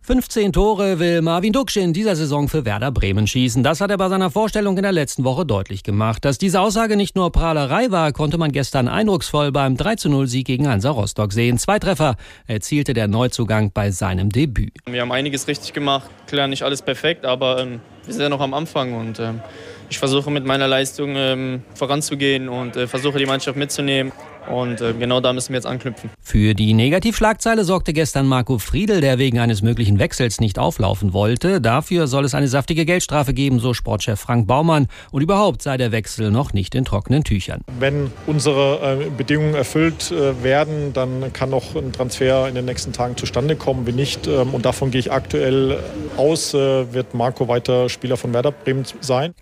15 Tore will Marvin Duksch in dieser Saison für Werder Bremen schießen. Das hat er bei seiner Vorstellung in der letzten Woche deutlich gemacht. Dass diese Aussage nicht nur Prahlerei war, konnte man gestern eindrucksvoll beim 3:0-Sieg gegen Hansa Rostock sehen. 2 Treffer erzielte der Neuzugang bei seinem Debüt. Wir haben einiges richtig gemacht. Klar, nicht alles perfekt, aber wir sind ja noch am Anfang und ich versuche mit meiner Leistung voranzugehen und versuche die Mannschaft mitzunehmen. Und genau da müssen wir jetzt anknüpfen. Für die Negativschlagzeile sorgte gestern Marco Friedl, der wegen eines möglichen Wechsels nicht auflaufen wollte. Dafür soll es eine saftige Geldstrafe geben, so Sportchef Frank Baumann. Und überhaupt sei der Wechsel noch nicht in trockenen Tüchern. Wenn unsere Bedingungen erfüllt werden, dann kann noch ein Transfer in den nächsten Tagen zustande kommen. Wenn nicht, und davon gehe ich aktuell aus, wird Marco weiter Spieler von Werder Bremen sein.